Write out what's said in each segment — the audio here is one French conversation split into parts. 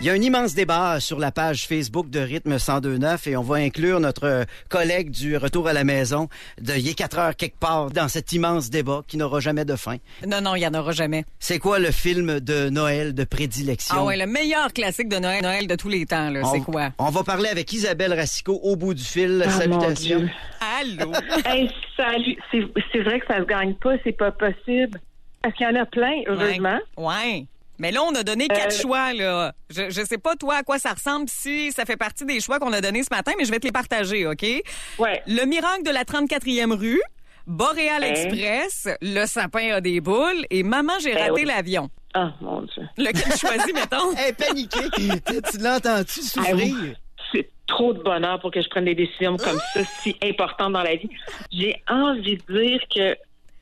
Il y a un immense débat sur la page Facebook de Rythme 102.9 et on va inclure notre collègue du Retour à la maison de Il est 4 heures quelque part dans cet immense débat qui n'aura jamais de fin. Non, il n'y en aura jamais. C'est quoi le film de Noël de prédilection? Ah ouais, le meilleur classique de Noël de tous les temps, là, c'est quoi? On va parler avec Isabelle Racicot au bout du fil. Salutations. Allô? Hey, salut. C'est vrai que ça se gagne pas, c'est pas possible. Parce qu'il y en a plein, heureusement. Ouais. Mais là, on a donné 4 choix, là. Je sais pas, toi, à quoi ça ressemble, si ça fait partie des choix qu'on a donnés ce matin, mais je vais te les partager, OK? Ouais. Le miracle de la 34e rue, Boréal Express, Le sapin a des boules et Maman, j'ai raté l'avion. Ah, mon Dieu. Lequel choisis, mettons? Elle est paniquée. Tu l'entends-tu souffrir? C'est trop de bonheur pour que je prenne des décisions comme ça, si importantes dans la vie. J'ai envie de dire que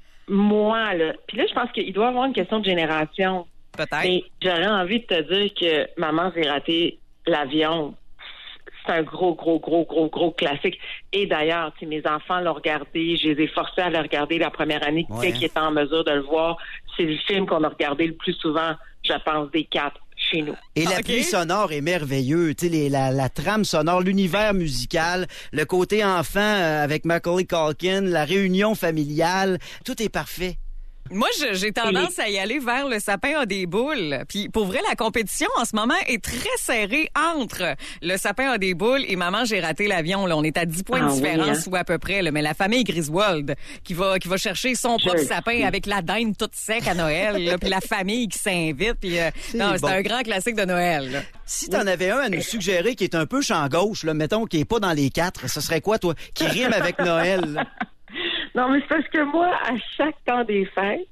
moi, là, puis là, je pense qu'il doit y avoir une question de génération. Peut-être. Mais j'aurais envie de te dire que Maman, j'ai raté l'avion. C'est un gros classique. Et d'ailleurs, si mes enfants l'ont regardé, je les ai forcés à le regarder la première année, dès qu'ils étaient en mesure de le voir. C'est le film qu'on a regardé le plus souvent, je pense, des 4 chez nous. Et l'appui sonore est merveilleux. Tu sais, la trame sonore, l'univers musical, le côté enfant avec Macaulay Culkin, la réunion familiale, tout est parfait. Moi, j'ai tendance à y aller vers Le sapin a des boules. Puis, pour vrai, la compétition en ce moment est très serrée entre Le sapin a des boules et Maman, j'ai raté l'avion. Là, on est à 10 points de différence ou à peu près. Là. Mais la famille Griswold qui va chercher son propre sapin avec la dinde toute sec à Noël, là, puis la famille qui s'invite. Puis, c'est un grand classique de Noël. Là. Si t'en avais un à nous suggérer qui est un peu champ gauche, là, mettons, qui est pas dans les 4, ce serait quoi, toi, qui rime avec Noël? Là? Non, mais c'est parce que moi, à chaque temps des fêtes,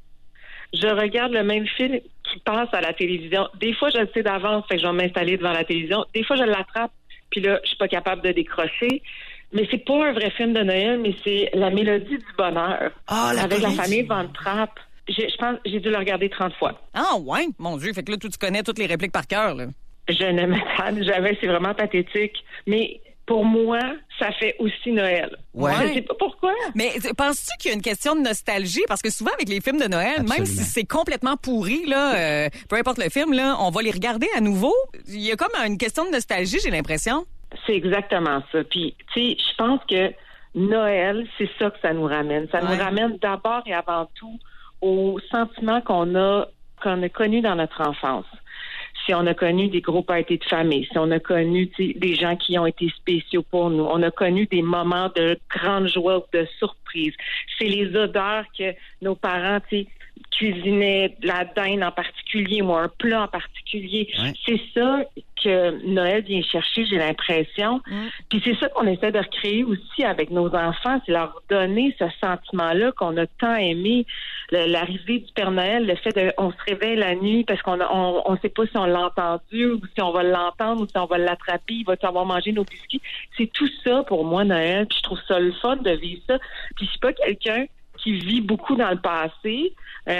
je regarde le même film qui passe à la télévision. Des fois, je le sais d'avance, fait que je vais m'installer devant la télévision. Des fois, je l'attrape, puis là, je suis pas capable de décrocher. Mais c'est pas un vrai film de Noël, mais c'est La mélodie du bonheur. Avec la famille Van Trapp. Je pense j'ai dû le regarder 30 fois. Ah ouais? Mon Dieu, fait que là, tu connais toutes les répliques par cœur, là. Je ne m'attends jamais, c'est vraiment pathétique. Mais pour moi, ça fait aussi Noël. Ouais. Je sais pas pourquoi. Mais penses-tu qu'il y a une question de nostalgie? Parce que souvent, avec les films de Noël, Absolument. même si c'est complètement pourri, là, peu importe le film, là, on va les regarder à nouveau. Il y a comme une question de nostalgie, j'ai l'impression. C'est exactement ça. Puis, tu sais, je pense que Noël, c'est ça que ça nous ramène. Ça nous ramène d'abord et avant tout aux sentiments qu'on a connus dans notre enfance. Si on a connu des gros parties de famille, si on a connu des gens qui ont été spéciaux pour nous, on a connu des moments de grande joie, de surprise. C'est les odeurs que nos parents cuisinaient, la dinde en particulier, ou un plat en particulier. Ouais. C'est ça que Noël vient chercher, j'ai l'impression. Puis c'est ça qu'on essaie de recréer aussi avec nos enfants, c'est leur donner ce sentiment-là qu'on a tant aimé. L'arrivée du Père Noël, le fait on se réveille la nuit parce qu'on sait pas si on l'a entendu ou si on va l'entendre ou si on va l'attraper, il va avoir mangé nos biscuits. C'est tout ça pour moi, Noël. Puis je trouve ça le fun de vivre ça. Puis je suis pas quelqu'un qui vit beaucoup dans le passé,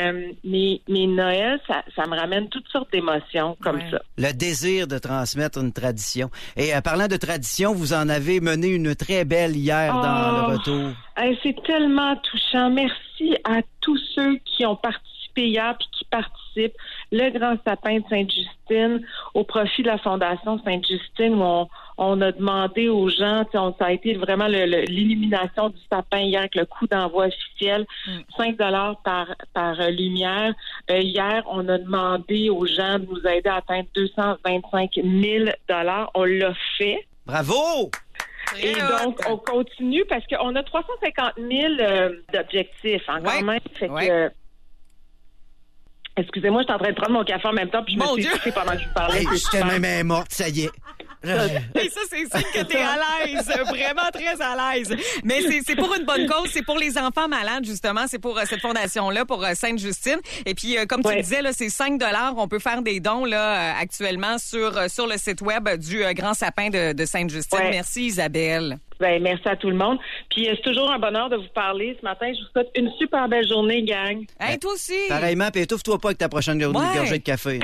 mais Noël, ça me ramène toutes sortes d'émotions comme ça. Le désir de transmettre une tradition. Et parlant de tradition, vous en avez mené une très belle hier dans le retour. C'est tellement touchant. Merci à tous ceux qui ont participé hier puis qui participent. Le Grand Sapin de Sainte-Justine, au profit de la Fondation Sainte-Justine, où on a demandé aux gens, ça a été vraiment l'illumination du sapin hier avec le coup d'envoi officiel, 5 $ par lumière. Hier, on a demandé aux gens de nous aider à atteindre 225 000 $. On l'a fait. Bravo! Et donc, on continue parce qu'on a 350 000 d'objectifs quand même. Fait que, excusez-moi, je suis en train de prendre mon café en même temps puis je me suis touchée pendant que je vous parlais. J'étais même morte, ça y est. Et ça, c'est signe que t'es à l'aise, vraiment très à l'aise. Mais c'est pour une bonne cause, c'est pour les enfants malades, justement. C'est pour cette fondation-là, pour Sainte-Justine. Et puis, comme tu disais, là, c'est 5 $. On peut faire des dons là actuellement sur le site web du Grand Sapin de Sainte-Justine. Ouais. Merci, Isabelle. Ben, merci à tout le monde. Puis c'est toujours un bonheur de vous parler ce matin. Je vous souhaite une super belle journée, gang. Hey, toi aussi. Pareillement, puis étouffe-toi pas avec ta prochaine gorgée de café.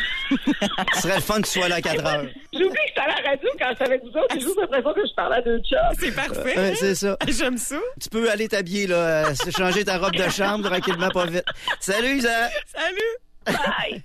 Ce serait le fun que tu sois là à 4 heures. J'oublie que j'étais à la radio quand je suis avec vous autres. J'ai juste l'impression que je parlais à deux chats. C'est parfait. C'est ça. J'aime ça. Tu peux aller t'habiller, là, changer ta robe de chambre tranquillement, pas vite. Salut, Isa. Salut. Bye.